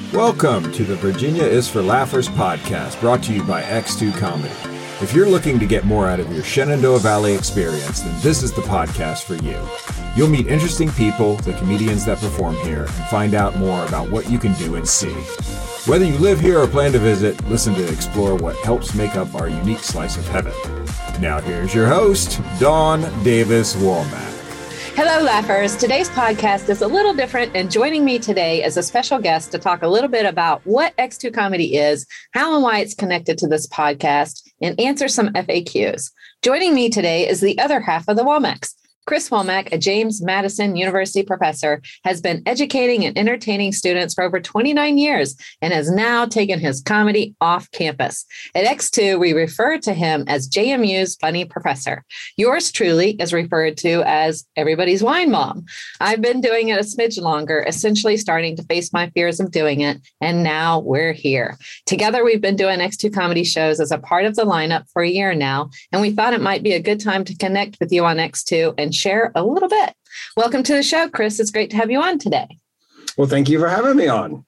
Welcome to the Virginia is for Laughers podcast, brought to you by X2 Comedy. If you're looking to get more out of your Shenandoah Valley experience, then this is the podcast for you. You'll meet interesting people, the comedians that perform here, and find out more about what you can do and see. Whether you live here or plan to visit, listen to explore what helps make up our unique slice of heaven. Now here's your host, Dawn Davis Womack. Hello, Laughers. Today's podcast is a little different, and joining me today is a special guest to talk a little bit about what X2 Comedy is, how and why it's connected to this podcast, and answer some FAQs. Joining me today is the other half of the Womacks. Chris Womack, a James Madison University professor, has been educating and entertaining students for over 29 years and has now taken his comedy off campus. At X2, we refer to him as JMU's funny professor. Yours truly is referred to as everybody's wine mom. I've been doing it a smidge longer, essentially starting to face my fears of doing it, and now we're here. Together, we've been doing X2 comedy shows as a part of the lineup for a year now, and we thought it might be a good time to connect with you on X2 and share a little bit. Welcome to the show, Chris. It's great to have you on today. Well, thank you for having me on.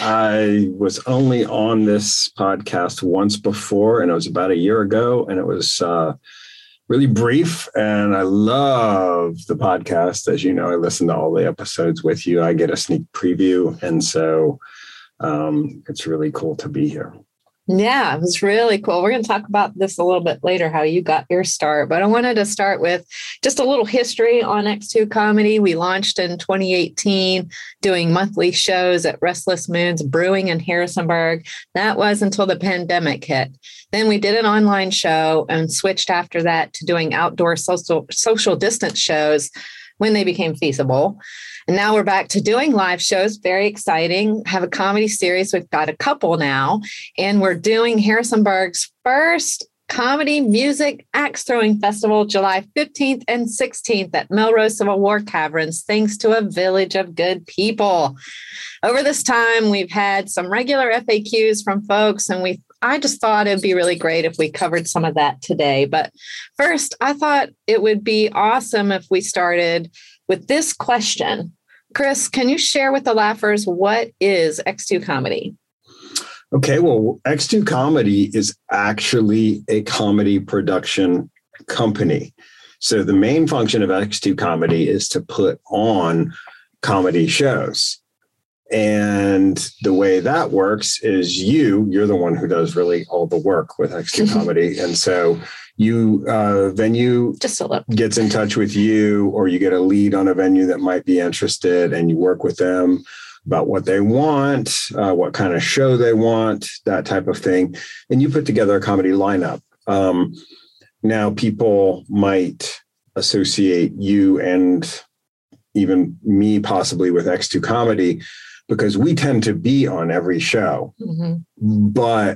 I was only on this podcast once before, and it was about a year ago, and it was really brief, and I love the podcast. As you know, I listen to all the episodes with you. I get a sneak preview, and so it's really cool to be here. Yeah, it was really cool. We're going to talk about this a little bit later, how you got your start. But I wanted to start with just a little history on X2 Comedy. We launched in 2018 doing monthly shows at Restless Moons Brewing in Harrisonburg. That was until the pandemic hit. Then we did an online show and switched after that to doing outdoor social distance shows when they became feasible. And now we're back to doing live shows. Very exciting. Have a comedy series. We've got a couple now. And we're doing Harrisonburg's first comedy music axe throwing festival, July 15th and 16th at Melrose Civil War Caverns, thanks to a village of good people. Over this time, we've had some regular FAQs from folks, and I just thought it'd be really great if we covered some of that today. But first, I thought it would be awesome if we started with this question. Chris, can you share with the Laughers what is X2 Comedy? Okay, well, X2 Comedy is actually a comedy production company. So the main function of X2 Comedy is to put on comedy shows. And the way that works is you're the one who does really all the work with X2 Comedy. And so venue gets in touch with you, or you get a lead on a venue that might be interested, and you work with them about what they want, what kind of show they want, that type of thing. And you put together a comedy lineup. Now people might associate you and even me possibly with X2 Comedy, because we tend to be on every show, but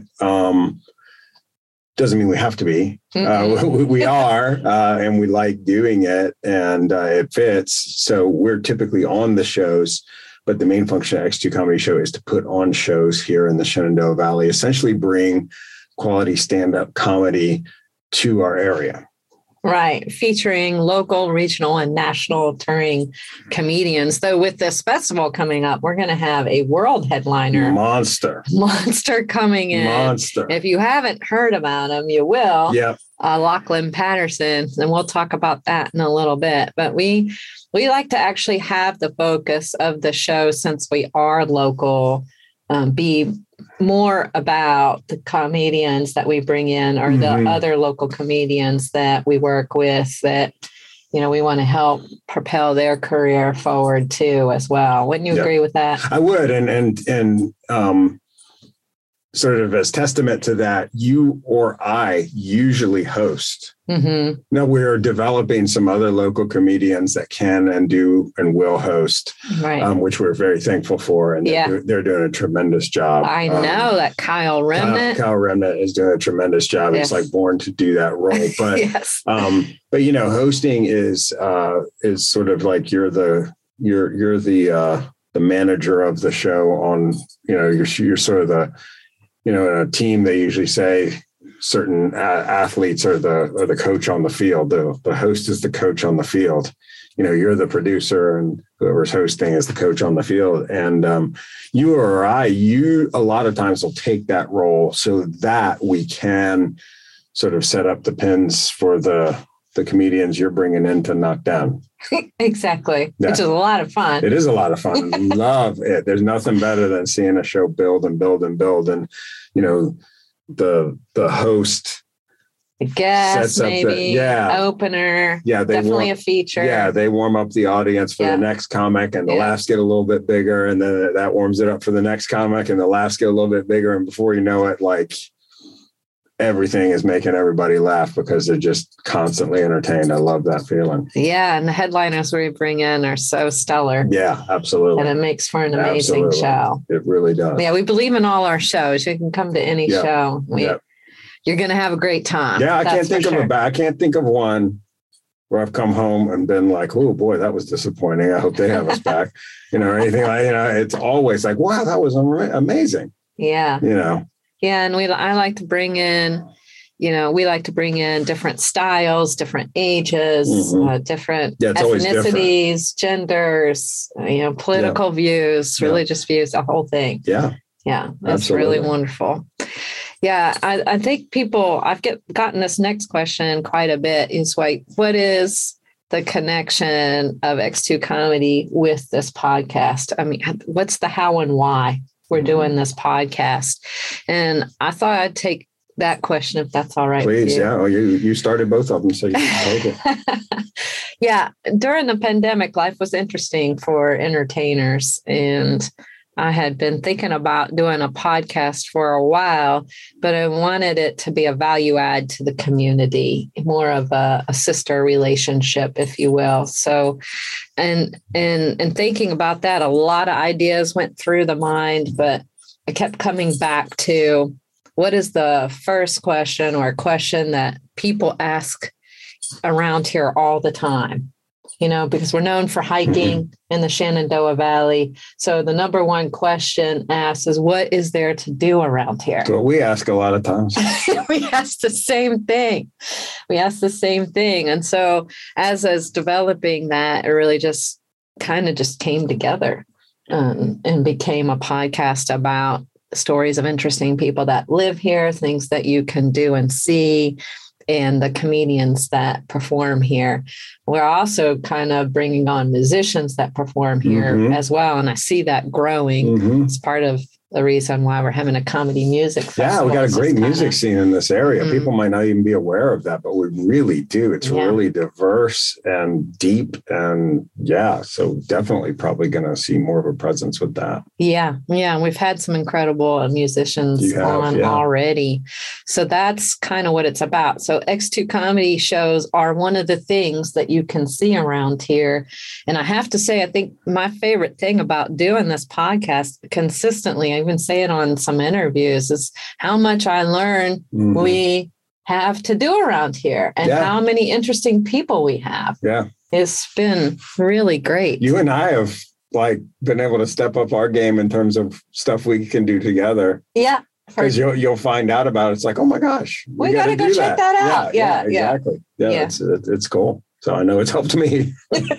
doesn't mean we have to be. We are, and we like doing it, and it fits. So we're typically on the shows, but the main function of X2 Comedy Show is to put on shows here in the Shenandoah Valley, essentially bring quality stand-up comedy to our area. Right. Featuring local, regional, and national touring comedians. Though with this festival coming up, we're going to have a world headliner. Monster coming in. Monster. If you haven't heard about him, you will. Yep. Lachlan Patterson. And we'll talk about that in a little bit. But we like to actually have the focus of the show, since we are local, be more about the comedians that we bring in, or the other local comedians that we work with, that, you know, we want to help propel their career forward too, as well. Wouldn't you agree with that? I would. And sort of as testament to that, you or I usually host. Now we're developing some other local comedians that can and do and will host, which we're very thankful for. And they're doing a tremendous job. I know that Kyle Remnant. Kyle Remnant is doing a tremendous job. He's like born to do that role. But but you know, hosting is sort of like you're the manager of the show. On, you know, you're sort of the, you know, in a team, they usually say certain athletes are the coach on the field. The host is the coach on the field. you're the producer and whoever's hosting is the coach on the field. And you a lot of times will take that role so that we can sort of set up the pins for the comedians you're bringing in to knock down. Exactly. Yeah. Which is a lot of fun. It is a lot of fun. Love it. There's nothing better than seeing a show build and build and build. And, the host, the guest, maybe opener. Yeah, definitely a feature. Yeah, they warm up the audience for the next comic, and the laughs get a little bit bigger, and then that warms it up for the next comic, and the laughs get a little bit bigger, and before you know it, like everything is making everybody laugh because they're just constantly entertained. I love that feeling. Yeah, and the headliners we bring in are so stellar. Yeah, absolutely. And it makes for an amazing show. It really does. Yeah, we believe in all our shows. You can come to any show. You're going to have a great time. Yeah, I can't think of one where I've come home and been like, oh boy, that was disappointing. I hope they have us back, or anything like, it's always like, wow, that was amazing. Yeah. Yeah. And I like to bring in, different styles, different ages, different ethnicities, genders, political views, religious views, the whole thing. Yeah. Yeah. That's really wonderful. Yeah. I think I've gotten this next question quite a bit is like, what is the connection of X2 Comedy with this podcast? I mean, what's the how and why we're doing this podcast? And I thought I'd take that question if that's all right. Please. Yeah. Oh, you started both of them, so you can take it. Yeah. During the pandemic, life was interesting for entertainers, and I had been thinking about doing a podcast for a while, but I wanted it to be a value add to the community, more of a sister relationship, if you will. So, and thinking about that, a lot of ideas went through the mind, but I kept coming back to what is the first question or a question that people ask around here all the time? Because we're known for hiking in the Shenandoah Valley. So the number one question asked is, what is there to do around here? So we ask a lot of times. We ask the same thing. And so as I was developing that, it really just kind of just came together and became a podcast about stories of interesting people that live here, things that you can do and see, and the comedians that perform here. We're also kind of bringing on musicians that perform here as well. And I see that growing. It's part of the reason why we're having a comedy music festival. Yeah, we got a great music scene in this area. People might not even be aware of that, but we really do. It's really diverse and deep. And so definitely probably going to see more of a presence with that. Yeah. We've had some incredible musicians on already. So that's kind of what it's about. So X2 Comedy shows are one of the things that you can see around here. And I have to say, I think my favorite thing about doing this podcast consistently, I even say it on some interviews, is how much I learn we have to do around here and how many interesting people we have. Yeah. It's been really great. You and I have been able to step up our game in terms of stuff we can do together. Yeah. Because you'll find out about it. It's like, oh my gosh, we got to go check that out. Yeah, exactly. Yeah. It's cool. So I know it's helped me.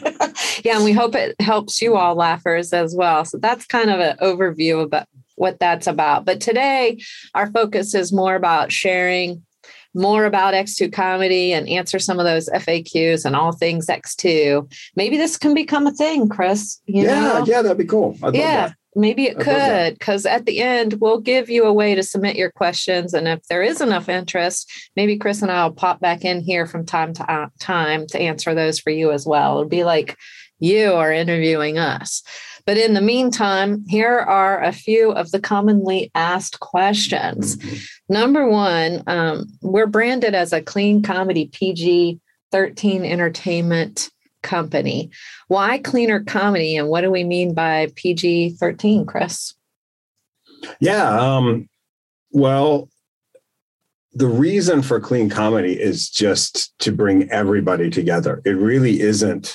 Yeah. And we hope it helps you all laughers as well. So that's kind of an overview about what that's about. But today our focus is more about sharing more about X2 Comedy and answer some of those FAQs and all things X2. Maybe this can become a thing, Chris. Yeah, that'd be cool. I'd love that. Maybe it could, because at the end, we'll give you a way to submit your questions. And if there is enough interest, maybe Chris and I will pop back in here from time to time to answer those for you as well. It'll be like you are interviewing us. But in the meantime, here are a few of the commonly asked questions. Number one, we're branded as a clean comedy PG-13 entertainment company. Why cleaner comedy, and what do we mean by PG-13, Chris? Yeah, well, the reason for clean comedy is just to bring everybody together. It really isn't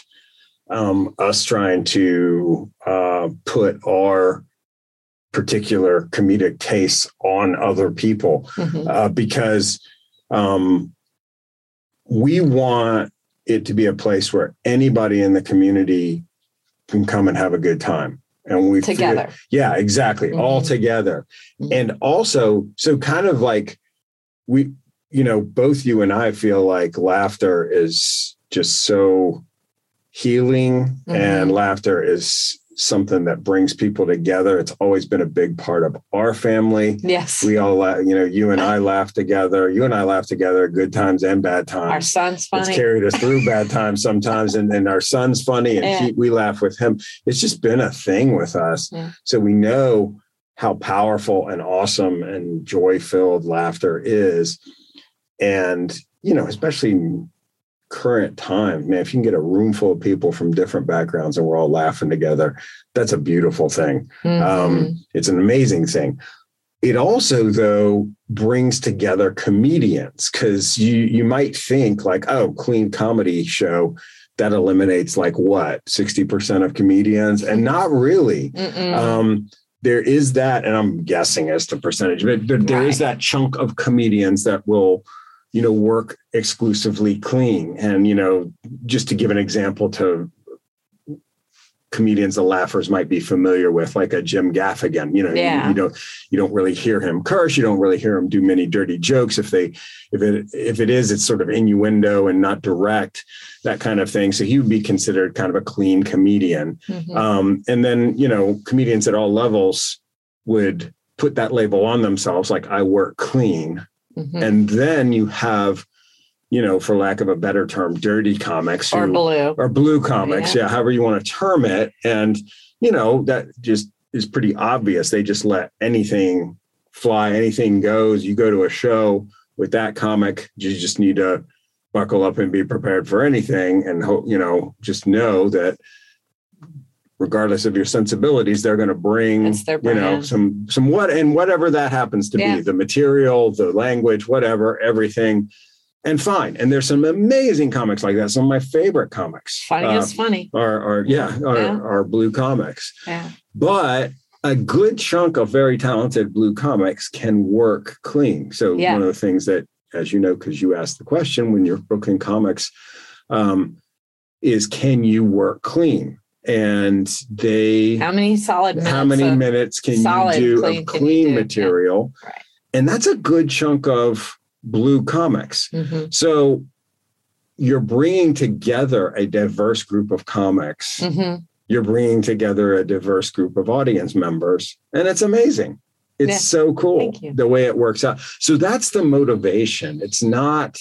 us trying to put our particular comedic tastes on other people, because we want it to be a place where anybody in the community can come and have a good time. And we together. Yeah, exactly. Mm-hmm. All together. Mm-hmm. And also, so kind of like we, both you and I feel like laughter is just so healing, mm-hmm. and laughter is something that brings people together. It's always been a big part of our family. Yes. We all, you and I laugh together. You and I laugh together, good times and bad times. Our son's funny. It's carried us through bad times sometimes. And our son's funny, and we laugh with him. It's just been a thing with us. Yeah. So we know how powerful and awesome and joy-filled laughter is. And, especially in current time, man, if you can get a room full of people from different backgrounds and we're all laughing together, that's a beautiful thing. Mm-hmm. It's an amazing thing. It also, though, brings together comedians, because you might think like, oh, clean comedy show, that eliminates like what, 60% of comedians? And not really. There is that, and I'm guessing as to percentage, but there is that chunk of comedians that will, work exclusively clean. And, just to give an example to comedians the laughers might be familiar with, like a Jim Gaffigan, you don't really hear him curse. You don't really hear him do many dirty jokes. If it is, it's sort of innuendo and not direct, that kind of thing. So he would be considered kind of a clean comedian. Mm-hmm. And then, comedians at all levels would put that label on themselves, like I work clean. Mm-hmm. And then you have, for lack of a better term, dirty comics or blue comics. Yeah. However you want to term it. And, that just is pretty obvious. They just let anything fly, anything goes. You go to a show with that comic, you just need to buckle up and be prepared for anything, and hope, just know that regardless of your sensibilities, they're going to bring, some whatever that happens to be, the material, the language, whatever, everything. And fine. And there's some amazing comics like that. Some of my favorite comics. Funny are blue comics. Yeah. But a good chunk of very talented blue comics can work clean. So one of the things that, as you know, because you asked the question when you're booking comics, is can you work clean? And how many minutes can you do of clean material? Yeah. Right. And that's a good chunk of blue comics. Mm-hmm. So you're bringing together a diverse group of comics. Mm-hmm. You're bringing together a diverse group of audience members, and it's amazing. It's so cool the way it works out. So that's the motivation. It's not,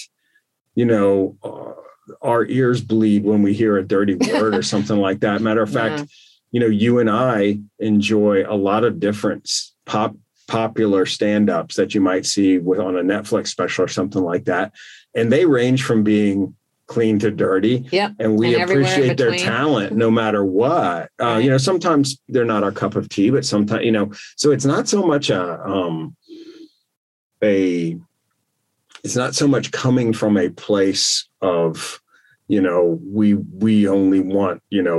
our ears bleed when we hear a dirty word or something like that. Matter of fact, you and I enjoy a lot of different popular stand-ups that you might see on a Netflix special or something like that. And they range from being clean to dirty. Yeah. And we appreciate their talent no matter what. Sometimes they're not our cup of tea, but sometimes, so it's not so much it's not so much coming from a place of, we only want,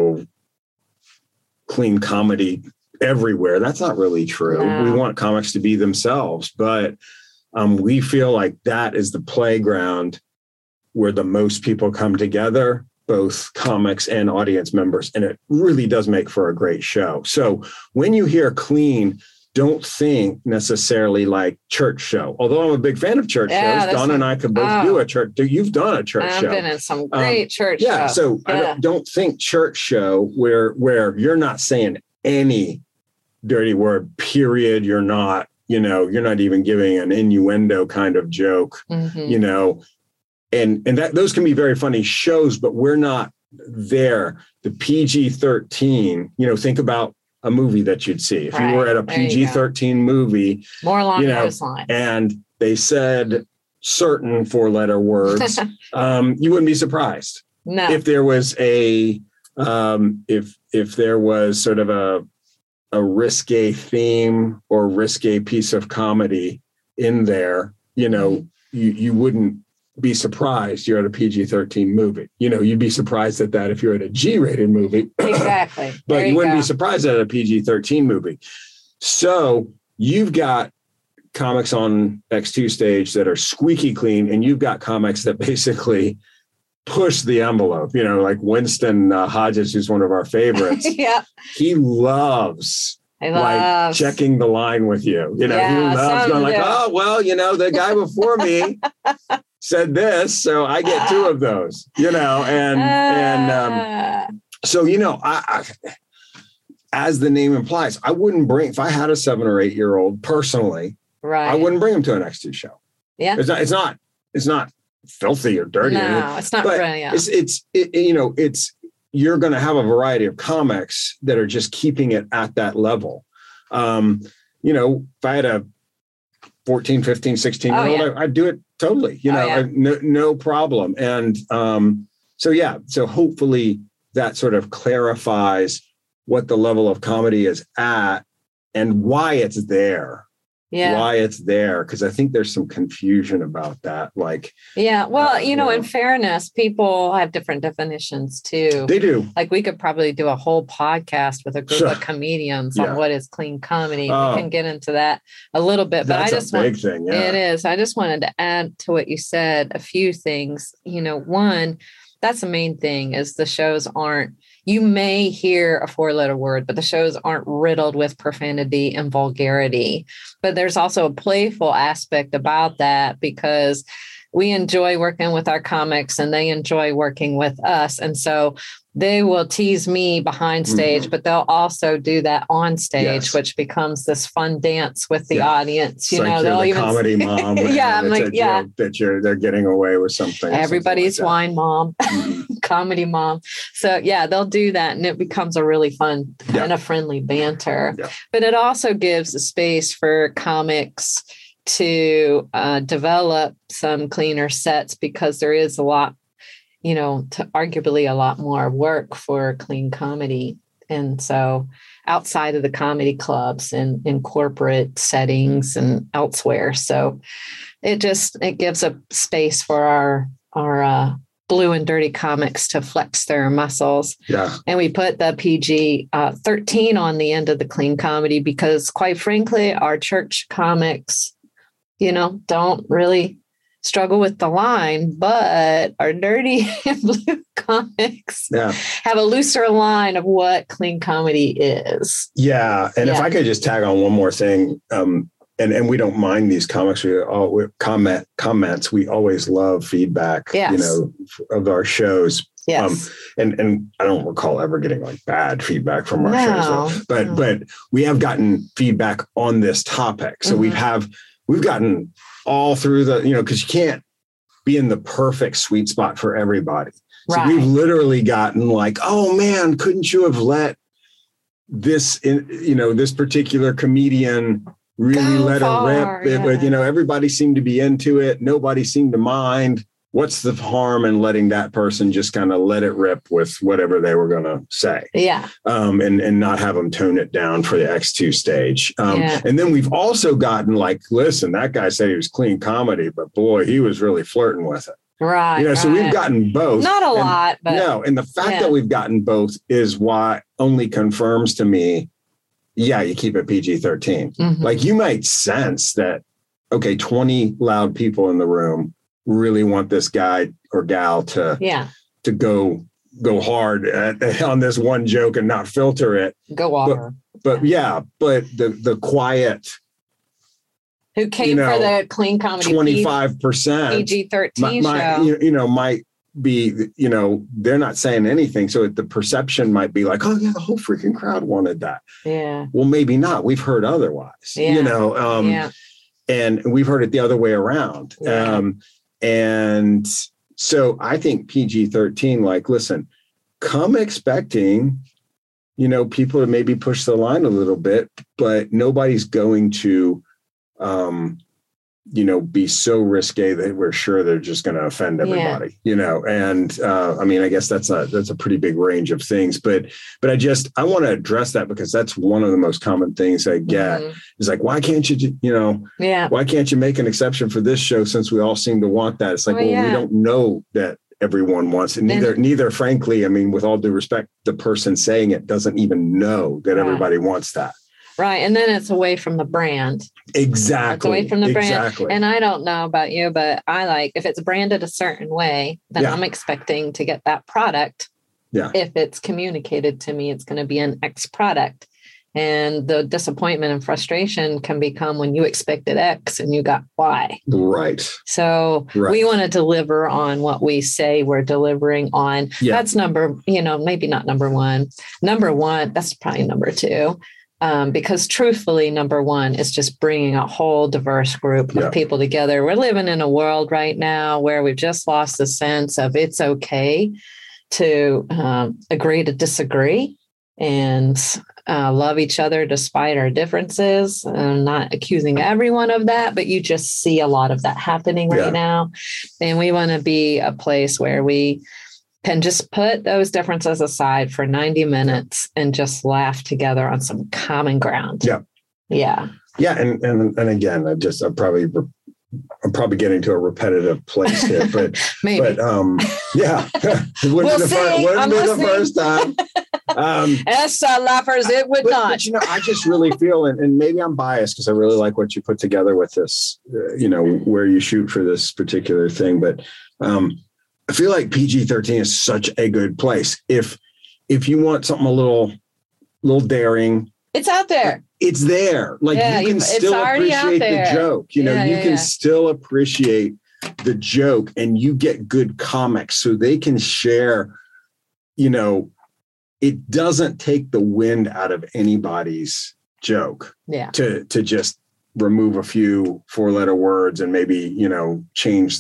clean comedy everywhere. That's not really true. No. We want comics to be themselves, but we feel like that is the playground where the most people come together, both comics and audience members. And it really does make for a great show. So when you hear clean, don't think necessarily like church show. Although I'm a big fan of church shows, Donna and I could both do a church. You've done a church show. I've been in some great church shows. So I don't think church show where you're not saying any dirty word, period. You're not, you're not even giving an innuendo kind of joke, mm-hmm. And that those can be very funny shows, but we're not there. The PG-13, think about a movie that you'd see. If you were at a PG-13 movie, more along those lines, and they said certain 4-letter words, you wouldn't be surprised. No. If there was if there was sort of a risque theme or risque piece of comedy in there, you wouldn't be surprised you're at a PG-13 movie. You'd be surprised at that if you're at a G-rated movie. Exactly. But you wouldn't be surprised at a PG-13 movie. So you've got comics on X2 stage that are squeaky clean, and you've got comics that basically push the envelope, like Winston Hodges, who's one of our favorites. Yeah. He loves like checking the line with you. He loves going like, oh, well, the guy before me said this, so I get two of those, so, I as the name implies, I wouldn't bring, if I had a 7 or 8 year old personally, right, I wouldn't bring him to an X2 show. Yeah. It's not filthy or dirty. No, it's not. It's you're going to have a variety of comics that are just keeping it at that level. If I had a 14, 15, 16-year-old, I'd do it totally, no problem. And so hopefully that sort of clarifies what the level of comedy is at and why it's there. Yeah. Why it's there. Because I think there's some confusion about that. In fairness, people have different definitions too. They do. Like we could probably do a whole podcast with a group of comedians on what is clean comedy. We can get into that a little bit, but that's a big thing. Yeah. It is. I just wanted to add to what you said a few things. One, that's the main thing is the shows aren't, you may hear a 4-letter word, but the shows aren't riddled with profanity and vulgarity. But there's also a playful aspect about that because we enjoy working with our comics and they enjoy working with us. And so they will tease me behind stage, but they'll also do that on stage, which becomes this fun dance with the audience. They'll even comedy mom. I'm like, that they're getting away with something. Everybody's wine mom, comedy mom. So they'll do that, and it becomes a really fun and a friendly banter. Yeah. But it also gives a space for comics to develop some cleaner sets because there is a lot. Arguably a lot more work for clean comedy. And so outside of the comedy clubs and in corporate settings and elsewhere. So it gives a space for our blue and dirty comics to flex their muscles. Yeah. And we put the PG 13 on the end of the clean comedy because quite frankly, our church comics, don't really struggle with the line, but our dirty and blue comics have a looser line of what clean comedy is. Yeah. And if I could just tag on one more thing, and we don't mind these comics, comments. We always love feedback, of our shows. Yes. And I don't recall ever getting like bad feedback from our shows, but we have gotten feedback on this topic. So we've gotten all through because you can't be in the perfect sweet spot for everybody. So we've literally gotten like, oh man, couldn't you have let this, this particular comedian really let her rip? Everybody seemed to be into it. Nobody seemed to mind. What's the harm in letting that person just kind of let it rip with whatever they were going to say? Yeah. And not have them tone it down for the X2 stage. And then we've also gotten like, listen, that guy said he was clean comedy, but boy, he was really flirting with it. Right. So we've gotten both. Not a lot, but no. And the fact that we've gotten both is why only confirms to me, you keep it PG-13. Mm-hmm. Like you might sense that, okay, 20 loud people in the room really want this guy or gal to go hard on this one joke and not filter it. Go on. But the quiet who came for the clean comedy 25% PG-13 show might be, they're not saying anything. So the perception might be like, oh yeah, the whole freaking crowd wanted that. Yeah. Well, maybe not. We've heard otherwise, and we've heard it the other way around. Yeah. And so I think PG-13, like, listen, come expecting, people to maybe push the line a little bit, but nobody's going to, be so risque that we're sure they're just going to offend everybody, and I guess that's a pretty big range of things, but I want to address that because that's one of the most common things I get is like, why can't you, why can't you make an exception for this show since we all seem to want that? It's like, we don't know that everyone wants it. Neither, frankly, with all due respect, the person saying it doesn't even know that everybody wants that. Right. And then it's away from the brand. Exactly. It's away from the brand. Exactly. And I don't know about you, but I like, if it's branded a certain way, then I'm expecting to get that product. Yeah. If it's communicated to me, it's going to be an X product. And the disappointment and frustration can become when you expected X and you got Y. Right. So we want to deliver on what we say we're delivering on. Yeah. That's maybe not number one. Number one, that's probably number two. Because truthfully, number one is just bringing a whole diverse group of people together. We're living in a world right now where we've just lost the sense of it's okay to agree to disagree and love each other despite our differences. I'm not accusing everyone of that, but you just see a lot of that happening right now. And we want to be a place where we can just put those differences aside for 90 minutes and just laugh together on some common ground. Yeah. Yeah. Yeah. And again, I'm probably getting to a repetitive place here, but maybe. Yeah. Wouldn't be the first time. Yes, laughers, it would not. But, I just really feel, and maybe I'm biased because I really like what you put together with this, where you shoot for this particular thing. But I feel like PG-13 is such a good place. If you want something a little daring, it's out there. It's there. Like you can still appreciate the joke. You can still appreciate the joke, and you get good comics so they can share, it doesn't take the wind out of anybody's joke to just remove a few 4-letter words and maybe, change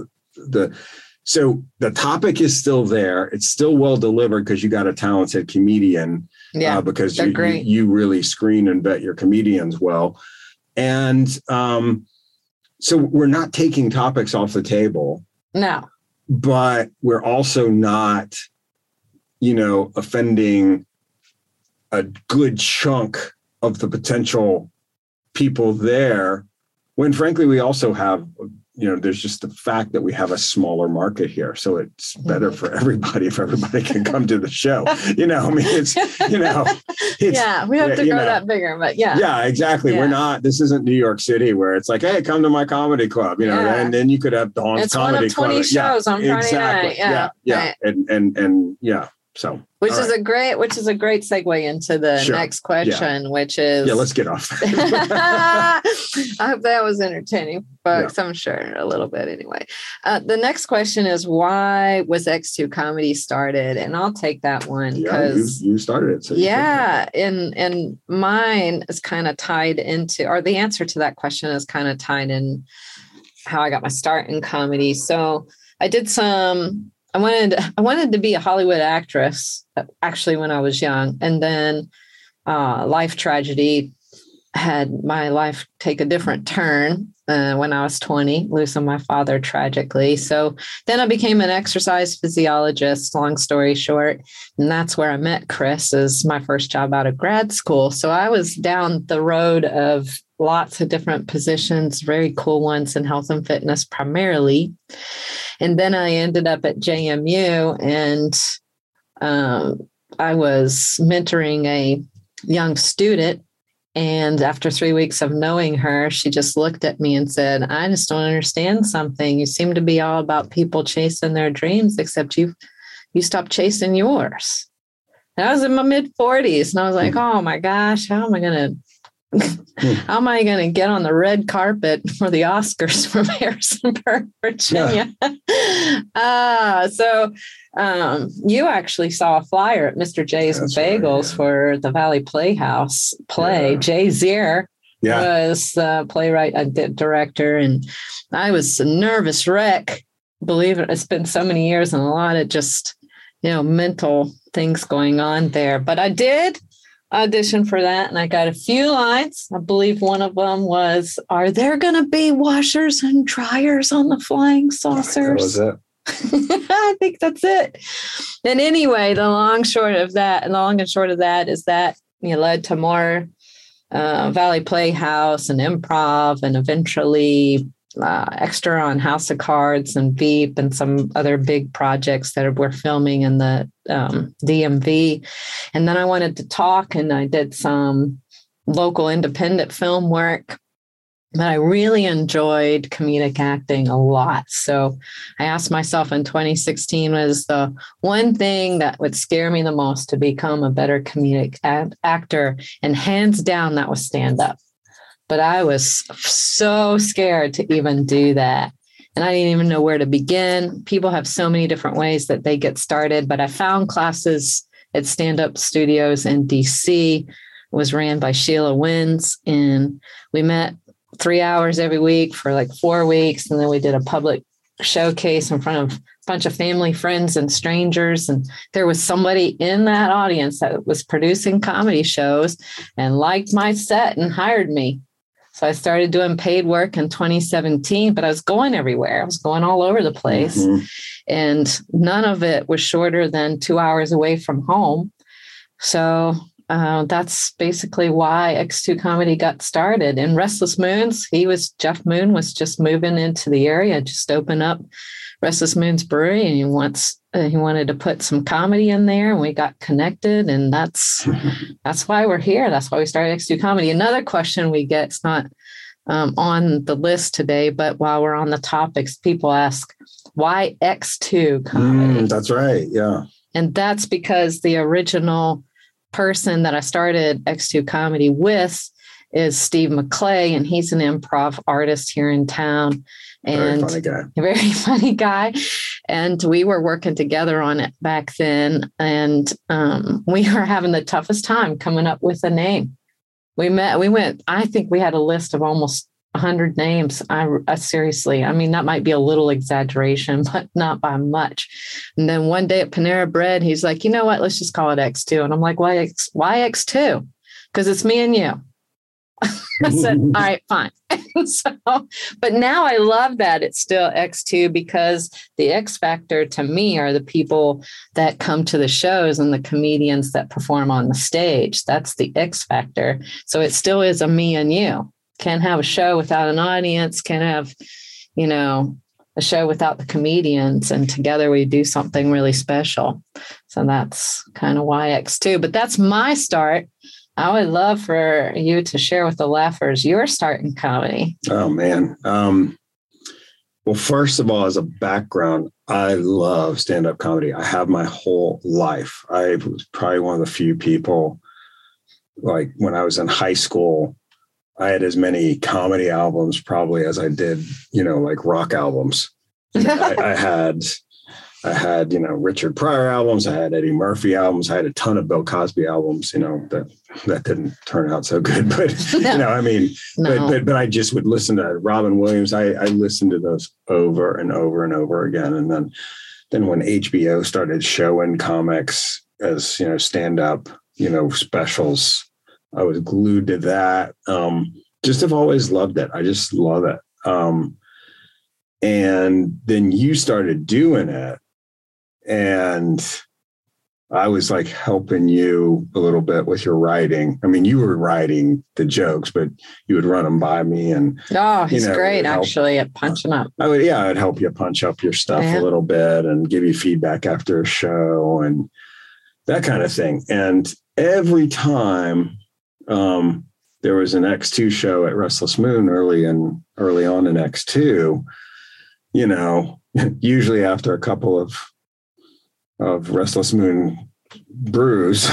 so the topic is still there. It's still well delivered because you got a talented comedian because you really screen and vet your comedians well. And so we're not taking topics off the table. No. But we're also not, offending a good chunk of the potential people there, when frankly, we also have, there's just the fact that we have a smaller market here. So it's better for everybody if everybody can come to the show. We have to grow that bigger, but Yeah, exactly. Yeah. We're not, this isn't New York City where it's like, hey, come to my comedy club, and then you could have Dawn's Comedy Club. It's one of 20 shows on Friday night. Yeah. Right. And so. Which is a great segue into the next question, which is... Yeah, let's get off. I hope that was entertaining, but I'm sure a little bit anyway. The next question is, why was X2 Comedy started? And I'll take that one because... you started it. So and mine is kind of tied into, or the answer to that question is kind of tied in how I got my start in comedy. So I did I wanted to be a Hollywood actress, actually, when I was young. And then life tragedy had my life take a different turn when I was 20, losing my father tragically. So then I became an exercise physiologist, long story short. And that's where I met Chris as my first job out of grad school. So I was down the road of lots of different positions, very cool ones in health and fitness primarily. And then I ended up at JMU, and I was mentoring a young student. And after 3 weeks of knowing her, she just looked at me and said, I just don't understand something. You seem to be all about people chasing their dreams, except you stopped chasing yours. And I was in my mid-40s, and I was like, oh my gosh, how am I going to get on the red carpet for the Oscars from Harrisonburg, Virginia? So you actually saw a flyer at Mr. J's Bagels for the Valley Playhouse play. Yeah. Jay Zier was the playwright and director, and I was a nervous wreck. Believe it, it's been so many years and a lot of just, mental things going on there. But I did audition for that, and I got a few lines. I believe one of them was, are there going to be washers and dryers on the flying saucers? That was it. I think that's it. And anyway, the long and short of that is that led to more Valley Playhouse and improv, and eventually extra on House of Cards and Veep and some other big projects that we're filming in the DMV. And then I wanted to talk, and I did some local independent film work. But I really enjoyed comedic acting a lot. So I asked myself in 2016, was the one thing that would scare me the most to become a better comedic actor? And hands down, that was stand up. But I was so scared to even do that. And I didn't even know where to begin. People have so many different ways that they get started. But I found classes at Stand Up Studios in DC. It was ran by Sheila Wins. And we met 3 hours every week for like 4 weeks. And then we did a public showcase in front of a bunch of family, friends, and strangers. And there was somebody in that audience that was producing comedy shows and liked my set and hired me. So I started doing paid work in 2017, but I was going everywhere. I was going all over the place. Mm-hmm. And none of it was shorter than 2 hours away from home. So that's basically why X2 Comedy got started. And Restless Moons, Jeff Moon was just moving into the area, just opened up Restless Moons Brewery, and he wanted to put some comedy in there, and we got connected, and that's why we're here. That's why we started X2 Comedy. Another question we get, it's not on the list today, but while we're on the topics, people ask, why X2 Comedy? That's right, yeah. And that's because the original person that I started X2 Comedy with is Steve McClay, and he's an improv artist here in town. And very funny guy. And we were working together on it back then. And we were having the toughest time coming up with a name. I think we had a list of almost 100 names. Seriously, I mean, that might be a little exaggeration, but not by much. And then one day at Panera Bread, he's like, you know what, let's just call it X2. And I'm like, why X2? Because it's me and you. I said, all right, fine. But now I love that it's still X2, because the X factor to me are the people that come to the shows and the comedians that perform on the stage. That's the X factor. So it still is a me and you. Can't have a show without an audience, can't have, a show without the comedians, and together we do something really special. So that's kind of why X2. But that's my start. I would love for you to share with the Laughers your start in comedy. Oh, man. Well, first of all, as a background, I love stand-up comedy. I have my whole life. I was probably one of the few people, like when I was in high school, I had as many comedy albums probably as I did, like rock albums. I had, Richard Pryor albums. I had Eddie Murphy albums. I had a ton of Bill Cosby albums, that didn't turn out so good, but, but I just would listen to Robin Williams. I listened to those over and over and over again. And then when HBO started showing comics as, stand up, specials, I was glued to that. Just have always loved it. I just love it. And then you started doing it, and I was like helping you a little bit with your writing. I mean, you were writing the jokes, but you would run them by me. And he's great actually at punching up. I'd help you punch up your stuff a little bit and give you feedback after a show and that kind of thing. And every time there was an X2 show at Restless Moon early on in X2, usually after a couple of Restless Moon brews,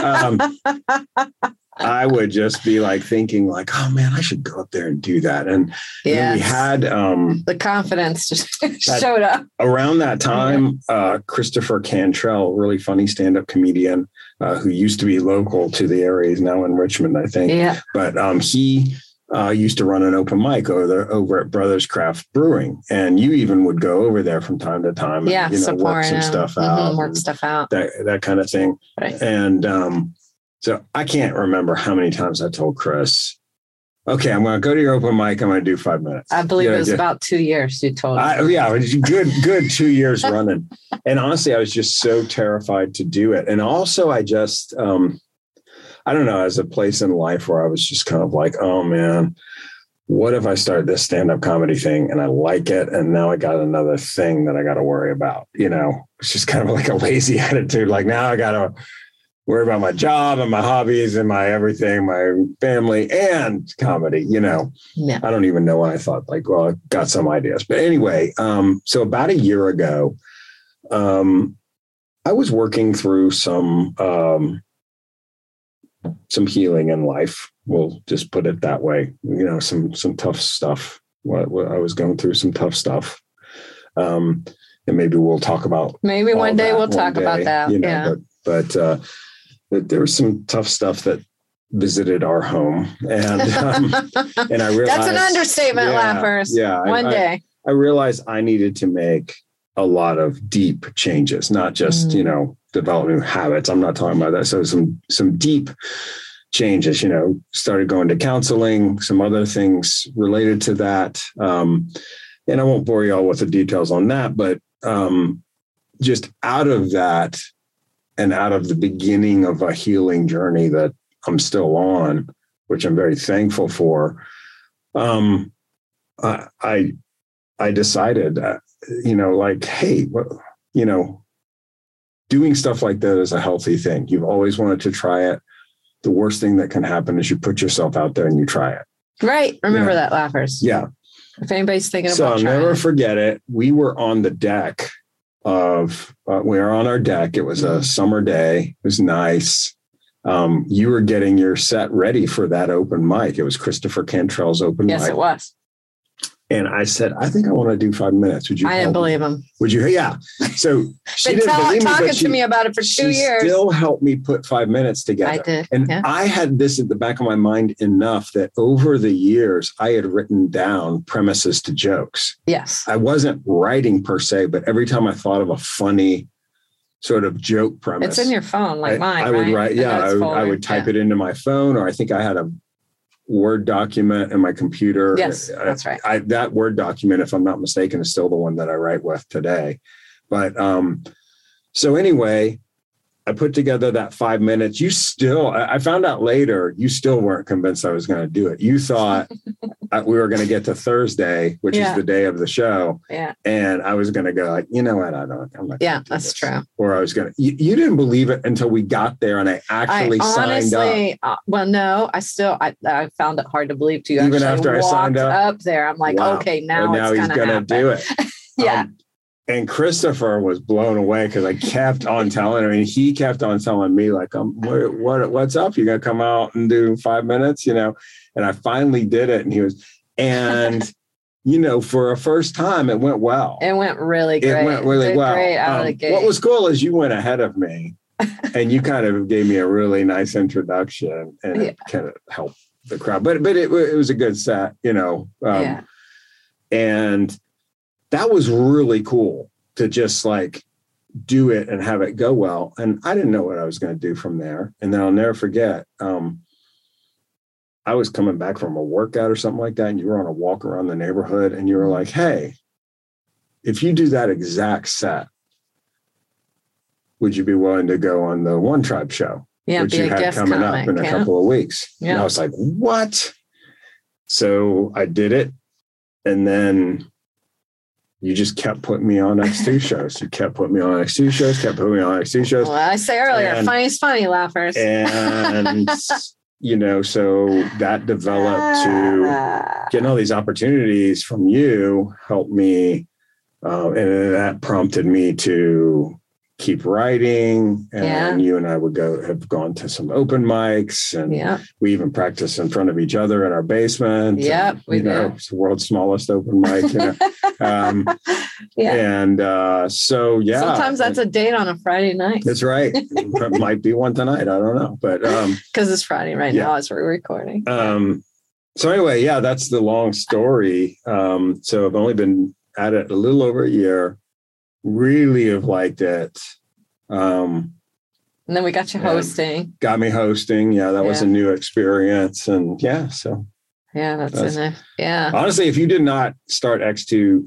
I would just be like thinking like, oh man, I should go up there and do that. And then we had the confidence just showed up. Around that time, Christopher Cantrell, really funny stand-up comedian, who used to be local to the area, he's now in Richmond, I think. Yeah. But he used to run an open mic over at Brothers Craft Brewing. And you even would go over there from time to time and, work some stuff out. Work stuff out. That kind of thing. Right. And so I can't remember how many times I told Chris, okay, I'm going to go to your open mic. I'm going to do 5 minutes. I believe it was about 2 years you told me. Yeah, it was good 2 years running. And honestly, I was just so terrified to do it. And also I just, I don't know, as a place in life where I was just kind of like, oh man, what if I start this stand-up comedy thing and I like it, and now I got another thing that I got to worry about? It's just kind of like a lazy attitude. Like now I got to worry about my job and my hobbies and my everything, my family and comedy, Yeah. I don't even know when I thought like, well, I got some ideas, but anyway, so about a year ago, I was working through some healing in life. We'll just put it that way. Some tough stuff. What I was going through some tough stuff. And maybe we'll talk about. Maybe one day we'll talk about that. Yeah. But there was some tough stuff that visited our home, and I realized that's an understatement, Laughers. Yeah. One day. I realized I needed to make a lot of deep changes, not just, develop new habits. I'm not talking about that. So some deep changes, started going to counseling, some other things related to that. And I won't bore you all with the details on that, but just out of that and out of the beginning of a healing journey that I'm still on, which I'm very thankful for, I decided, hey, doing stuff like that is a healthy thing. You've always wanted to try it. The worst thing that can happen is you put yourself out there and you try it. Right. Remember that, Laughers. Yeah. If anybody's thinking so about I'll never forget it. We were on the deck we were on our deck. It was a summer day. It was nice. You were getting your set ready for that open mic. It was Christopher Cantrell's open mic. Yes, it was. And I said, I think I want to do 5 minutes. Would you? I didn't believe him. Would you? Yeah. So she didn't believe me, talking to me about it for 2 years. She still helped me put 5 minutes together. I did. And I had this at the back of my mind enough that over the years, I had written down premises to jokes. Yes. I wasn't writing per se, but every time I thought of a funny sort of joke premise. It's in your phone, like mine. I would write. Yeah. I would type it into my phone, or I think I had a Word document in my computer. Yes, that's right. That Word document, if I'm not mistaken, is still the one that I write with today. But so anyway, I put together that 5 minutes. I found out later, you still weren't convinced I was going to do it. You thought we were going to get to Thursday, which is the day of the show. Yeah. And I was going to go like, you know what? I'm not. Yeah, that's true. Or I was going to, you didn't believe it until we got there and I actually signed up. Well, no, I found it hard to believe to you. Even after I signed up there, I'm like, wow. Okay, now he's going to do it. Yeah. And Christopher was blown away because I kept on telling him, and he kept on telling me, like, what's up? You gonna come out and do 5 minutes, And I finally did it, and he was, and for a first time, it went well. It went really great. It went really well. Great out of the gate. What was cool is you went ahead of me, and you kind of gave me a really nice introduction, and it kind of helped the crowd. But it was a good set, and that was really cool to just like do it and have it go well. And I didn't know what I was going to do from there. And then I'll never forget, I was coming back from a workout or something like that. And you were on a walk around the neighborhood and you were like, hey, if you do that exact set, would you be willing to go on the One Tribe show? Yeah, which you had coming up in a couple of weeks. Yeah. And I was like, what? So I did it. And then you just kept putting me on X2 shows. You kept putting me on X2 shows, kept putting me on X2 shows. Well, I say earlier, funny is funny, Laughers. And, so that developed to getting all these opportunities from you helped me. And that prompted me to keep writing. And you and I have gone to some open mics, and we even practice in front of each other in our basement. Yeah, it's the world's smallest open mic. And sometimes that's a date on a Friday night. That's right. It might be one tonight. I don't know, but because it's Friday right now as we're recording. So anyway, that's the long story. So I've only been at it a little over a year. Really have liked it. And then we got you hosting. Got me hosting. Yeah, that was a new experience. And so. Yeah, that's in it. Yeah. Honestly, if you did not start X2,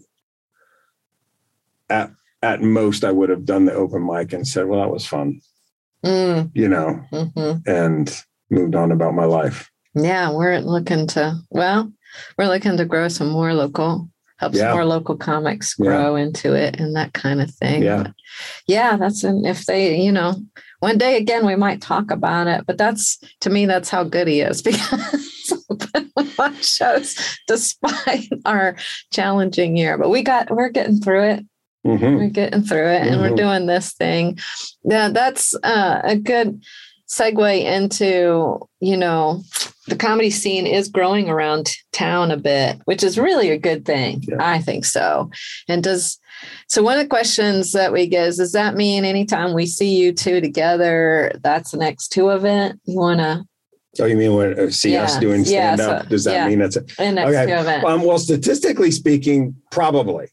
at most, I would have done the open mic and said, well, that was fun. And moved on about my life. Yeah, we're looking to grow some more local. Help some more local comics grow into it and that kind of thing. Yeah. But that's if they, one day again, we might talk about it, but to me, that's how good he is, because on shows despite our challenging year, but we're getting through it. Mm-hmm. We're getting through it, and we're doing this thing. Yeah, that's a good segue into, the comedy scene is growing around town a bit, which is really a good thing. Yeah. I think so. And so one of the questions that we get is, does that mean anytime we see you two together, that's an X2 event? You want to? Oh, you mean when see us doing stand up? Does that mean that's an X2 event? Well, statistically speaking, probably.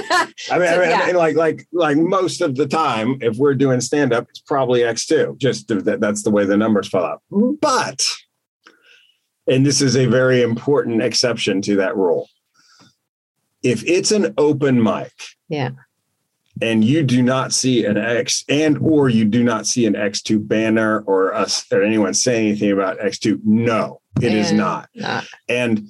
I mean, like most of the time, if we're doing stand up, it's probably X2. Just that's the way the numbers fall out. But, and this is a very important exception to that rule. If it's an open mic, and you do not see an X or you do not see an X2 banner or us or anyone saying anything about X2, no, it is not. And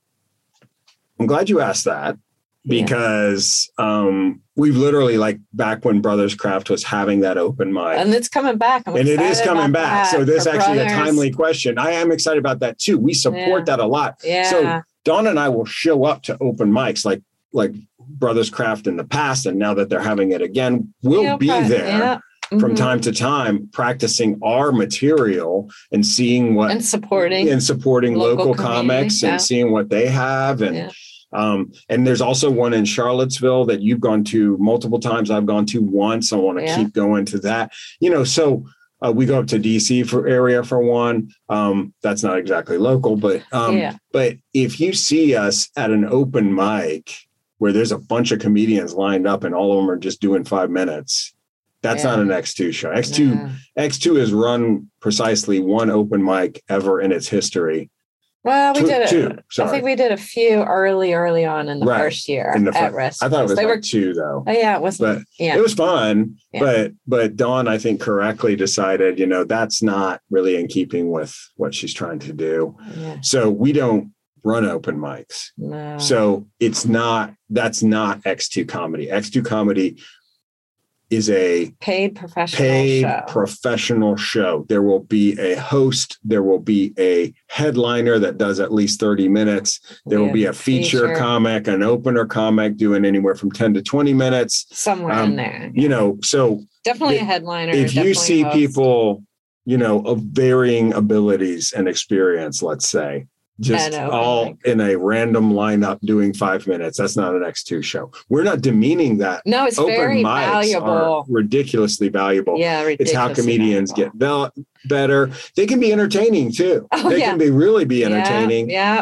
I'm glad you asked that, because we've literally, like back when Brothers Craft was having that open mic. And it's coming back. And it is coming back. So this is actually a timely question. I am excited about that too. We support that a lot. Yeah. So Dawn and I will show up to open mics like Brothers Craft in the past, and now that they're having it again, we'll be there from time to time, practicing our material and seeing what and supporting local comics and seeing what they have. And and there's also one in Charlottesville that you've gone to multiple times. I've gone to once. I want to keep going to that. So we go up to DC area for one. That's not exactly local, but if you see us at an open mic where there's a bunch of comedians lined up and all of them are just doing 5 minutes, that's not an X2 show. X2 has run precisely one open mic ever in its history. Well, we did two. I think we did a few early on in the first year at Rest. I thought it was two though. Oh yeah, it was. But it was fun. Yeah. But Dawn, I think, correctly decided, that's not really in keeping with what she's trying to do. Yeah. So we don't run open mics. No. So that's not X2 Comedy. X2 Comedy is a paid professional show. There will be a host. There will be a headliner that does at least 30 minutes. There will be a feature comic, an opener comic doing anywhere from 10 to 20 minutes. Somewhere in there. So definitely a headliner. If you see people, of varying abilities and experience, let's say, just all in a random lineup doing 5 minutes, that's not an X2 show. We're not demeaning that. No, it's open very mics valuable. Are ridiculously valuable. Yeah, ridiculously it's how comedians valuable. Get better. They can be entertaining too. They can really be entertaining. Yeah.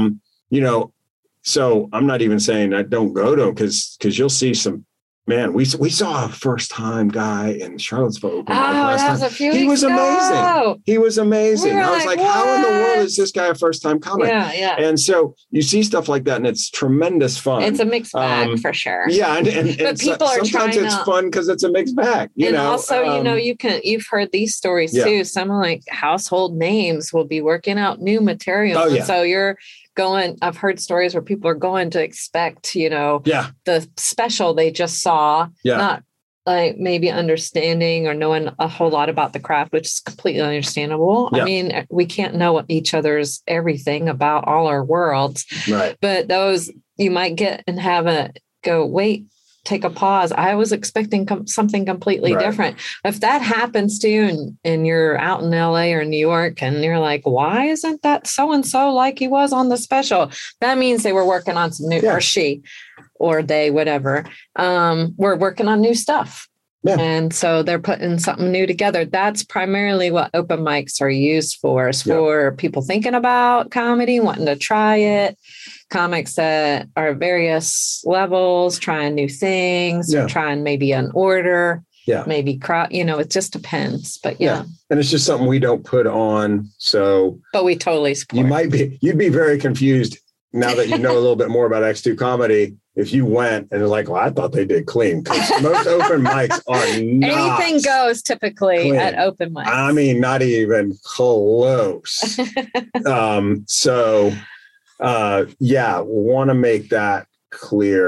So I'm not even saying I don't go to them because you'll see some. Man, we saw a first-time guy in Charlottesville open mic last time. He was amazing. He was amazing. I was like, how in the world is this guy a first-time comic? Yeah. And so you see stuff like that, and it's tremendous fun. It's a mixed bag for sure. Yeah, and but people are sometimes it's fun because it's a mixed bag. Also, you've heard these stories too. Some like household names will be working out new material. Oh, yeah. And so I've heard stories where people are going to expect, the special they just saw, not like maybe understanding or knowing a whole lot about the craft, which is completely understandable. Yeah. I mean, we can't know each other's everything about all our worlds, right? But those you might get and have wait, take a pause. I was expecting something completely different. If that happens to you and you're out in LA or New York and you're like, why isn't that so-and-so like he was on the special? That means they were working on some new, or she, or they, whatever, we're working on new stuff. Yeah. And so they're putting something new together. That's primarily what open mics are used for, is for people thinking about comedy, wanting to try it. Comics that are various levels, trying new things, or trying maybe an order, maybe crowd, it just depends. But and it's just something we don't put on. So, but we totally support. You'd be very confused now that you know a little bit more about X2 Comedy. If you went and you're like, well, I thought they did clean, because most open mics are not. Anything goes typically clean at open mics. I mean, not even close. Want to make that clear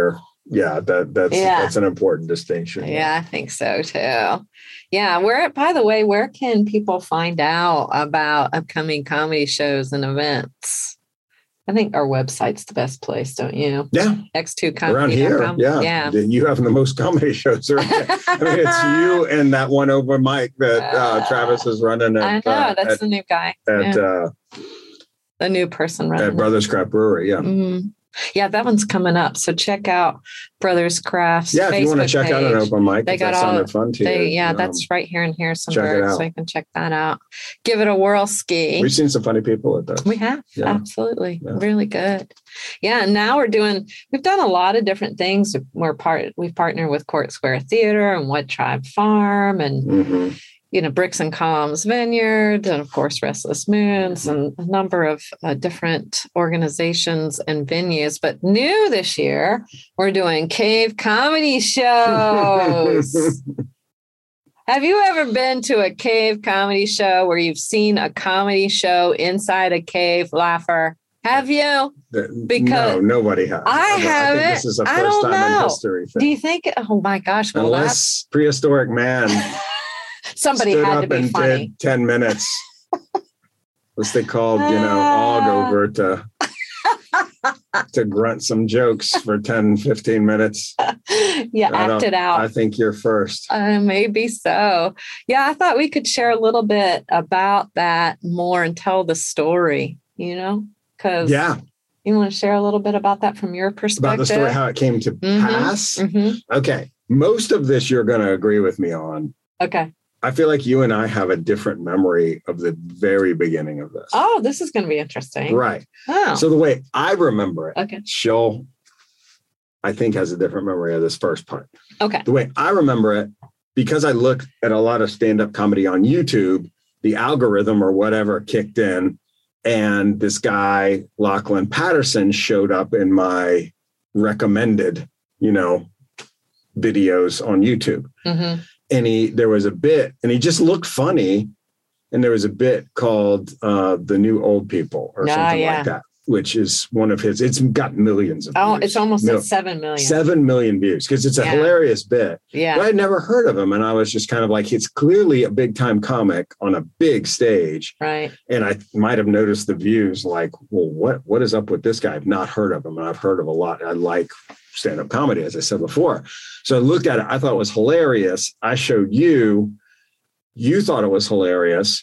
that's an important distinction. Yeah, I think so too. Yeah, by the way, where can people find out about upcoming comedy shows and events? I think our website's the best place, don't you? Yeah. X2comedy.com. Around here. Yeah. You have the most comedy shows around here. I mean, it's you and that one open mic that Travis is running. I know. That's the new guy. The new person running at Brothers Craft Brewery. Yeah. Mm-hmm. Yeah, that one's coming up. So check out Brothers Craft's if Facebook you want to check page. out an open mic, they got that sounded fun to you. That's right here in Harrisonburg. Check it out. So you can check that out. Give it a whirl ski. We've seen some funny people at this. We have. Yeah. Absolutely. Yeah. Really good. Yeah. And now we've done a lot of different things. We've partnered with Court Square Theater and What Tribe Farm and Bricks and Calms Vineyard, and of course, Restless Moons, and a number of different organizations and venues. But new this year, we're doing cave comedy shows. Have you ever been to a cave comedy show where you've seen a comedy show inside a cave, Laugher? Have you? Because no, nobody has. I haven't. I think this is a first time in history thing. Do you think? Oh my gosh! Well, unless prehistoric man. Somebody had to be funny. Did 10 minutes. What's they called, Og over to grunt some jokes for 10, 15 minutes. Yeah, act it out. I think you're first. Maybe so. Yeah, I thought we could share a little bit about that more and tell the story, because you want to share a little bit about that from your perspective? About the story, how it came to pass? Mm-hmm. Okay. Most of this you're going to agree with me on. Okay. I feel like you and I have a different memory of the very beginning of this. Oh, this is going to be interesting. Right. Oh. So the way I remember it, okay. She'll, I think, has a different memory of this first part. Okay. The way I remember it, because I looked at a lot of stand-up comedy on YouTube, the algorithm or whatever kicked in, and this guy, Lachlan Patterson, showed up in my recommended, videos on YouTube. Mm-hmm. And there was a bit, and he just looked funny. And there was a bit called The New Old People or something like that, which is one of his. It's got millions of views. Oh, it's almost at 7 million. 7 million views because it's a hilarious bit. Yeah. But I'd never heard of him. And I was just kind of like, it's clearly a big time comic on a big stage. Right. And I might have noticed the views like, well, what is up with this guy? I've not heard of him. And I've heard of a lot. I like stand-up comedy, as I said before. So I looked at it. I thought it was hilarious. I showed you. You thought it was hilarious.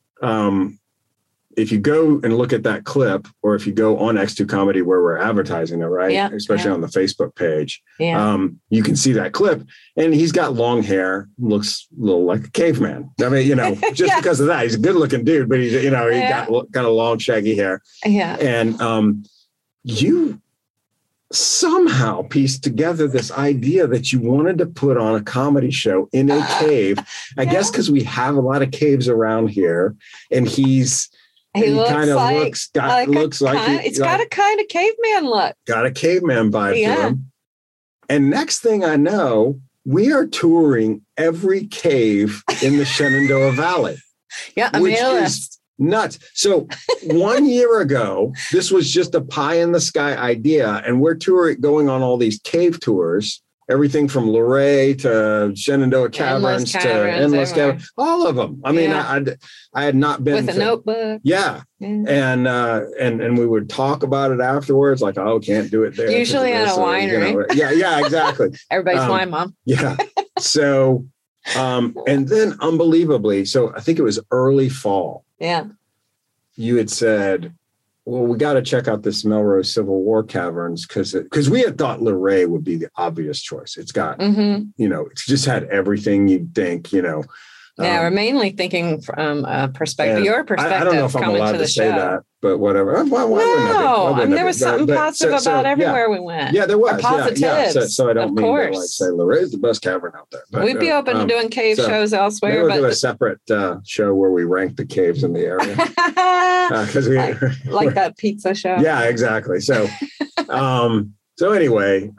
If you go and look at that clip, or if you go on X2 Comedy where we're advertising it, right? Yeah, especially on the Facebook page, yeah. You can see that clip. And he's got long hair, looks a little like a caveman. I mean, just because of that, he's a good-looking dude, but he got a long, shaggy hair. Yeah. And you somehow pieced together this idea that you wanted to put on a comedy show in a cave. I guess because we have a lot of caves around here, and he kind of looks like it's got a kind of caveman look. Got a caveman vibe to him. And next thing I know, we are touring every cave in the Shenandoah Valley. Yeah, I made a list. Nuts. So 1 year ago, this was just a pie in the sky idea. And we're going on all these cave tours, everything from Luray to Shenandoah Caverns to Endless Caverns, all of them. I mean, I had not been with a notebook. Yeah. And we would talk about it afterwards, like, oh, can't do it there. Usually at a winery. Yeah, exactly. Everybody's wine mom. Yeah. So, and then unbelievably, so I think it was early fall. Yeah. You had said, well, we got to check out this Melrose Civil War Caverns because we had thought Luray would be the obvious choice. It's got, it's just had everything you'd think, we're mainly thinking from your perspective. I don't know if I'm allowed to say that, but whatever. Why there was something positive about everywhere we went. Yeah, there was. Positives. So I don't mean to say Luray is the best cavern out there. But, we'd be open to doing cave shows elsewhere. Maybe we'll do a separate show where we rank the caves in the area. Because like that pizza show. Yeah, exactly. So, anyway,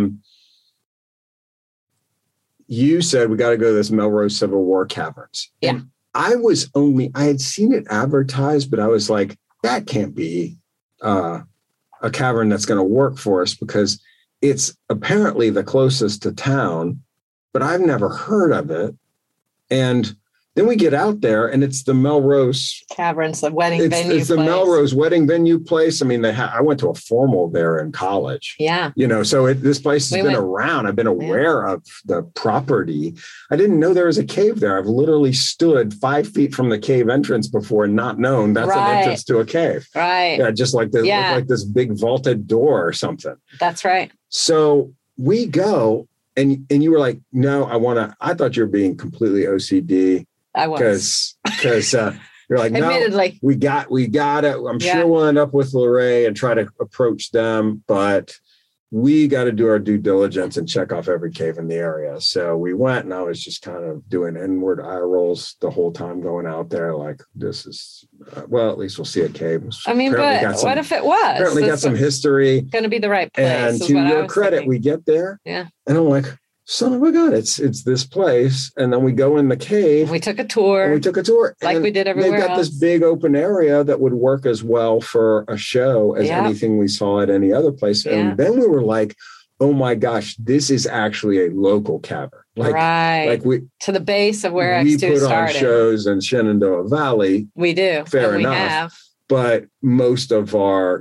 you said we got to go to this Melrose Civil War Caverns. Yeah. And I had seen it advertised, but I was like, that can't be a cavern that's going to work for us because it's apparently the closest to town, but I've never heard of it. And then we get out there and it's the Melrose Caverns, the wedding venue. It's the place. Melrose wedding venue place. I mean, I went to a formal there in college. Yeah. So this place has been around. I've been aware of the property. I didn't know there was a cave there. I've literally stood 5 feet from the cave entrance before and not known that's an entrance to a cave. Right. Yeah, just like this, like this big vaulted door or something. That's right. So we go and you were like, no, I thought you were being completely OCD. I was. Because you're like, no, admittedly, we got it. I'm sure we'll end up with Luray and try to approach them, but we got to do our due diligence and check off every cave in the area. So we went, and I was just kind of doing inward eye rolls the whole time going out there. Like, this is, at least we'll see a cave. I mean, but what if it was? Apparently got some history. Going to be the right place. And to your credit, we get there. Yeah. And I'm like, son of a gun, it's this place. And then we go in the cave. We took a tour. Like we did everywhere They've got else. this big open area that would work as well for a show as anything we saw at any other place. And then we were like, oh my gosh, this is actually a local cavern. Like we to the base of where we X2 put started. On shows in Shenandoah Valley. We do. Fair enough. We have. But most of our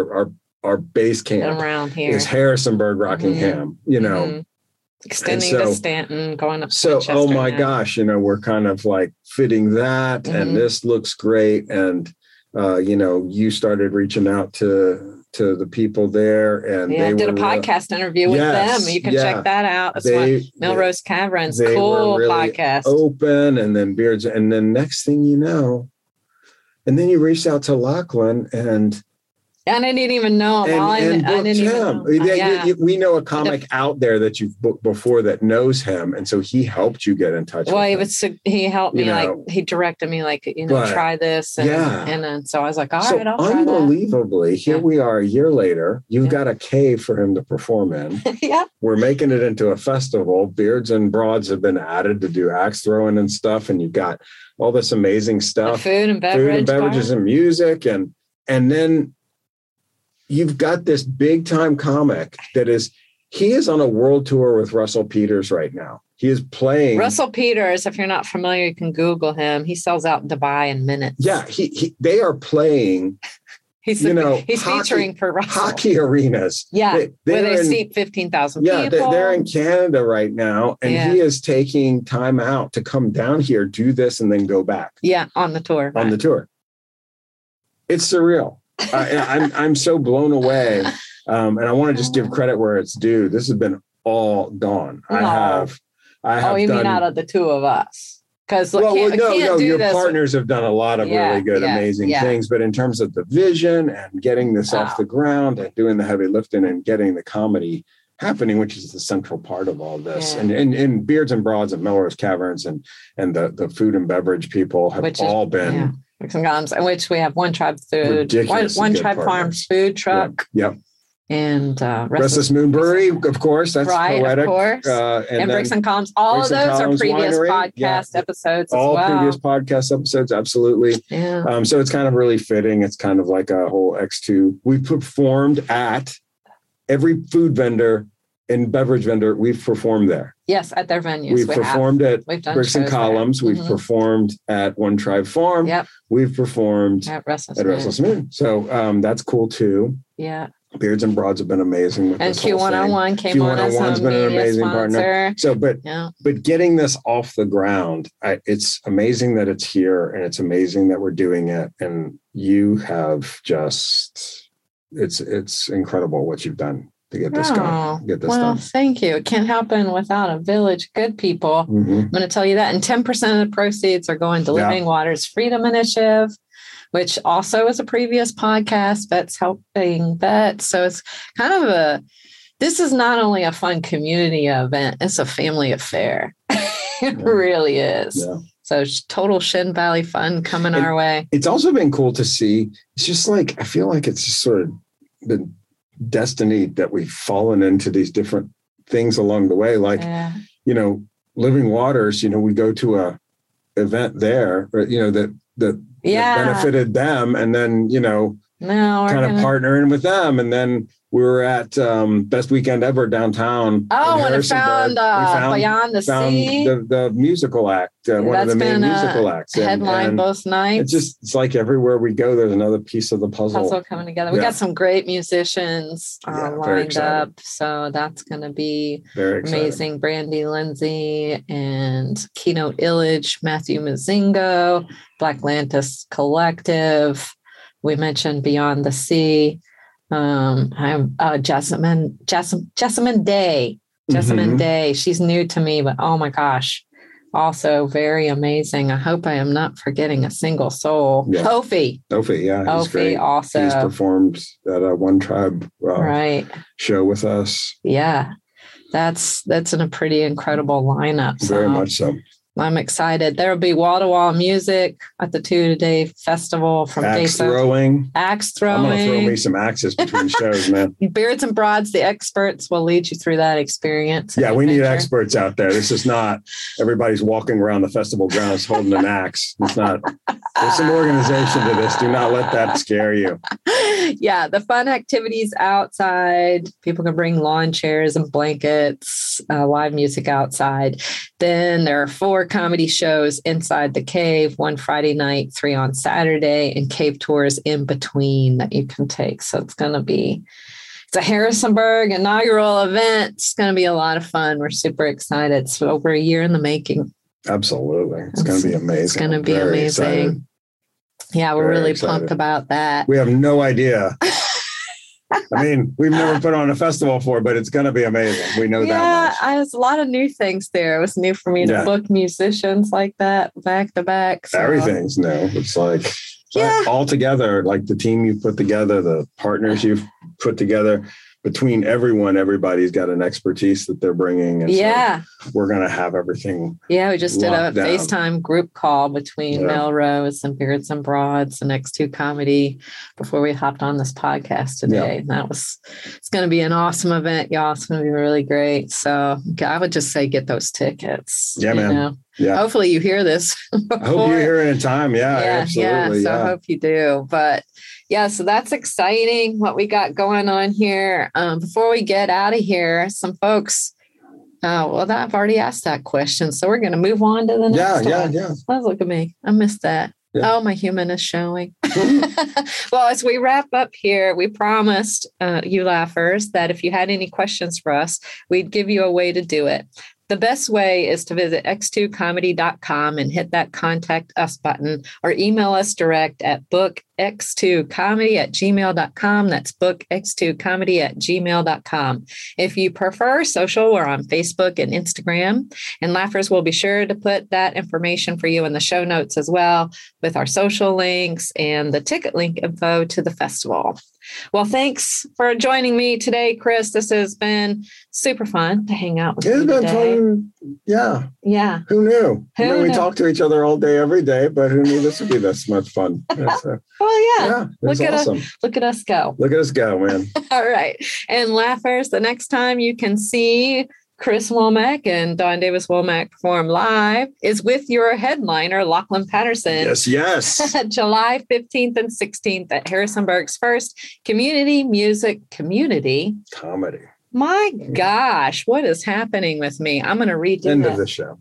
base camp around here is Harrisonburg, Rockingham, extending to Stanton, going up. So, Winchester oh my now. gosh, we're kind of like fitting that, and this looks great. And you started reaching out to the people there, and they did a podcast interview with them. You can check that out. It's Melrose Caverns, cool really podcast. Open, and then Beards, and then next thing you know, and then you reached out to Lachlan and. And I didn't even know him. I didn't even know. We know a comic out there that you've booked before that knows him. And so he helped you get in touch with him. He helped me, he directed me, try this. And then so I was like, all right, I'll try that. Unbelievably, here we are a year later. You've got a cave for him to perform in. We're making it into a festival. Beards and Broads have been added to do axe throwing and stuff. And you've got all this amazing stuff. Food and beverages and music. And then you've got this big time comic he is on a world tour with Russell Peters right now. He is playing. Russell Peters, if you're not familiar, you can Google him. He sells out in Dubai in minutes. Yeah, they are playing. He's featuring for Russell. Hockey arenas. Yeah, where they seat 15,000 people. Yeah, they're in Canada right now, and he is taking time out to come down here, do this, and then go back. Yeah, on the tour. On the tour. It's surreal. I'm so blown away, and I want to just give credit where it's due. This has been all gone. No. I have. You mean out of the two of us? Because your partners have done a lot of really good, amazing things. But in terms of the vision and getting this off the ground and doing the heavy lifting and getting the comedy happening, which is the central part of all this, and Beards and Broads and Melrose Caverns and the food and beverage people have been. Yeah. In which we have One Tribe Food, One Tribe Farms food truck. Yep. And Restless Moon Brewery, of course. That's poetic. Of course. And Bricks and Columns. All of those are previous podcast episodes all previous podcast episodes, absolutely. Yeah. So it's kind of really fitting. It's kind of like a whole X2. We performed at every food vendor and beverage vendor. We've performed there. Yes, at their venues. We've performed at Bricks and Columns. We've performed at One Tribe Farm. Yep. We've performed at Restless Moon. So that's cool too. Yeah. Beards and Broads have been amazing with and this Q101 came on as Q101's been an amazing partner. So, but getting this off the ground, it's amazing that it's here, and it's amazing that we're doing it. And you have it's incredible what you've done to get this going. Done. Thank you. It can't happen without a village of good people. Mm-hmm. I'm going to tell you that. And 10% of the proceeds are going to Living Waters Freedom Initiative, which also is a previous podcast, Vets Helping Vets. So it's kind of this is not only a fun community event, it's a family affair. It really is. Yeah. So total Shin Valley fun coming our way. It's also been cool to see. It's just like, I feel like it's just sort of been destiny that we've fallen into these different things along the way. Like, Living Waters, we go to a event there, that benefited them. And then, No, kind of partnering with them. And then we were at Best Weekend Ever downtown. Oh, when it found Beyond the Sea. The musical act, one of the main musical acts. Headline both nights. It's like everywhere we go, there's another piece of the puzzle coming together. We got some great musicians lined up. So that's going to be very amazing. Brandy Lindsay and Keynote Illage, Matthew Mazingo, Black Lantis Collective. We mentioned Beyond the Sea. I'm Jessamine Day. Jessamine Day. She's new to me, but oh my gosh, also very amazing. I hope I am not forgetting a single soul. Yeah. Kofi, yeah, he's great. Also, he's performed at a One Tribe show with us. Yeah, that's in a pretty incredible lineup. Very much so. I'm excited. There will be wall-to-wall music at the 2-day festival from axe throwing. I'm going to throw me some axes between shows, man. Beards and Broads, the experts will lead you through that experience. Yeah, we need experts out there. This is not everybody's walking around the festival grounds holding an axe. It's not. There's some organization to this. Do not let that scare you. Yeah, the fun activities outside. People can bring lawn chairs and blankets, live music outside. Then there are 4 comedy shows inside the cave, 1 Friday night, 3 on Saturday, and cave tours in between that you can take. So it's a Harrisonburg inaugural event. It's going to be a lot of fun. We're super excited. It's over a year in the making. Absolutely. It's going to be amazing. It's going to be amazing. Excited. Yeah, we're really pumped about that. We have no idea. I mean, we've never put on a festival before, but it's going to be amazing. We know that much. Yeah, there's a lot of new things there. It was new for me to book musicians like that back to back. So. Everything's new. It's like all together, like the team you've put together, the partners you've put together. Between everybody's got an expertise that they're bringing. And so we're going to have everything. Yeah, we just did a FaceTime group call between Melrose and Beards and Broads and X2 Comedy before we hopped on this podcast today. Yeah. It's going to be an awesome event, y'all. It's going to be really great. So I would just say get those tickets. Yeah, man. Know? Yeah. Hopefully you hear this. I hope you hear it in time. Yeah, absolutely. So I hope you do. But yeah, so that's exciting what we got going on here. Before we get out of here, some folks, I've already asked that question. So we're going to move on to the next one. Yeah. Let's look at me. I missed that. Yeah. Oh, my human is showing. Well, as we wrap up here, we promised you laughers that if you had any questions for us, we'd give you a way to do it. The best way is to visit x2comedy.com and hit that contact us button or email us direct at bookx2comedy@gmail.com. That's bookx2comedy@gmail.com. If you prefer social, we're on Facebook and Instagram, and Laughers will be sure to put that information for you in the show notes as well with our social links and the ticket link info to the festival. Well, thanks for joining me today, Chris. This has been super fun to hang out with you today. It's been fun. Yeah. Yeah. Who knew? We talk to each other all day, every day, but who knew this would be this much fun? Look at us go. Look at us go, man. All right. And laughers, the next time you can see Chris Womack and Don Davis Womack perform live is with your headliner, Lachlan Patterson. Yes. July 15th and 16th at Harrisonburg's first community music community comedy. My gosh, what is happening with me? I'm going to redo End of the show.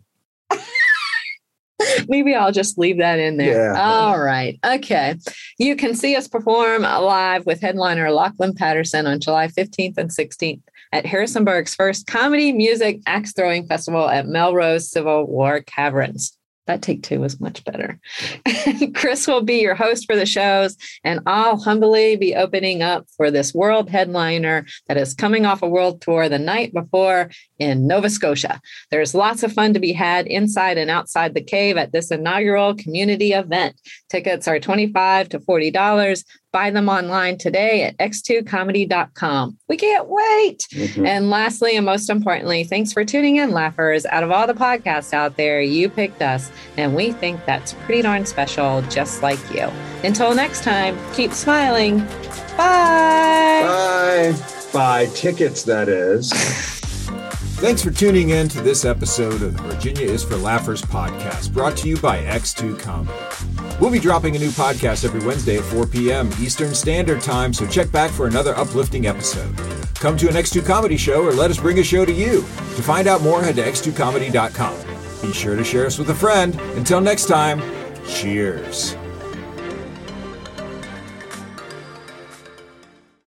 Maybe I'll just leave that in there. Yeah. All right. Okay. You can see us perform live with headliner Lachlan Patterson on July 15th and 16th at Harrisonburg's first comedy music axe throwing festival at Melrose Civil War Caverns. That take 2 was much better. Chris will be your host for the shows, and I'll humbly be opening up for this world headliner that is coming off a world tour the night before in Nova Scotia. There's lots of fun to be had inside and outside the cave at this inaugural community event. Tickets are $25 to $40. Buy them online today at x2comedy.com. We can't wait. Mm-hmm. And lastly, and most importantly, thanks for tuning in, laughers. Out of all the podcasts out there, you picked us, and we think that's pretty darn special, just like you. Until next time, keep smiling. Bye. Bye. Buy tickets, that is. Thanks for tuning in to this episode of the Virginia is for Laughers podcast, brought to you by X2 Comedy. We'll be dropping a new podcast every Wednesday at 4 p.m. Eastern Standard Time, so check back for another uplifting episode. Come to an X2 Comedy show or let us bring a show to you. To find out more, head to x2comedy.com. Be sure to share us with a friend. Until next time, cheers.